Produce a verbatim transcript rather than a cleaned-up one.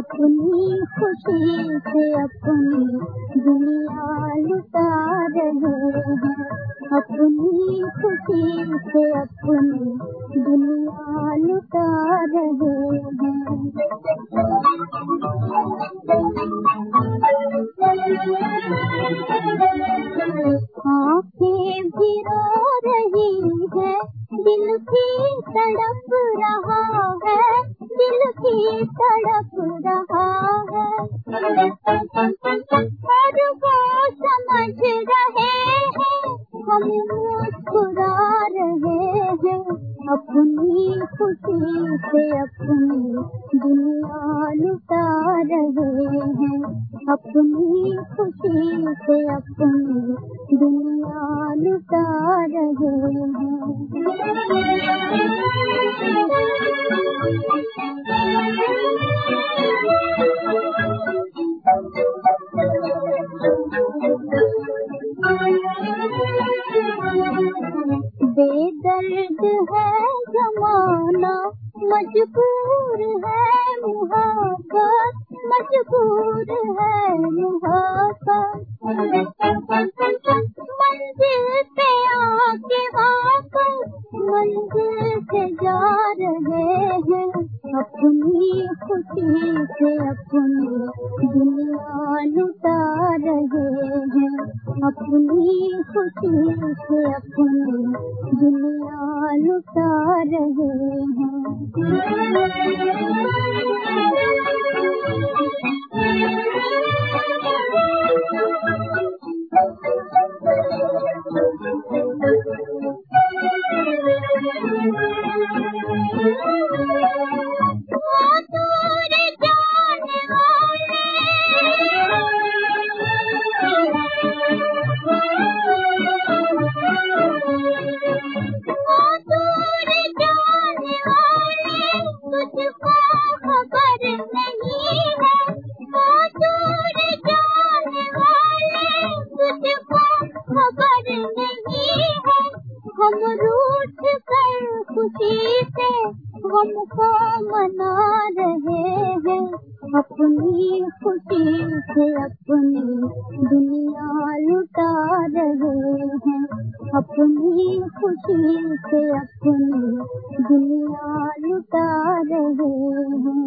अपनी खुशी से अपनी दुनिया लुटा रहे हैं, अपनी खुशी से अपनी दुनिया लुटा रहे हैं। आँखें भी रो रही है, दिल की तड़प रहा है, दिल की तड़प रहा है। और वो समझ रहे हैं, हम मुस्कुरा रहे हैं, अपनी खुशी से अपनी दुनिया लुटा रहे हैं, अपनी खुशी से अपनी दुनिया लुटा रहे हैं। बेदर्द है जमाना, मजबूर है मुहब्बत, मजबूर है मुहब्बत। मंजिल पे आके वापस मंजिल से जा रहे हैं, अपनी खुशी से अपनी दुनिया लुटा रहे हैं, अपनी खुशी से अपनी दुनिया लुटा रहे हैं। हम रूठ कर खुशी से हमको मना रहे हैं, अपनी खुशी से अपनी दुनिया लुटा रहे हैं, अपनी खुशी से अपनी दुनिया लुटा रहे हैं।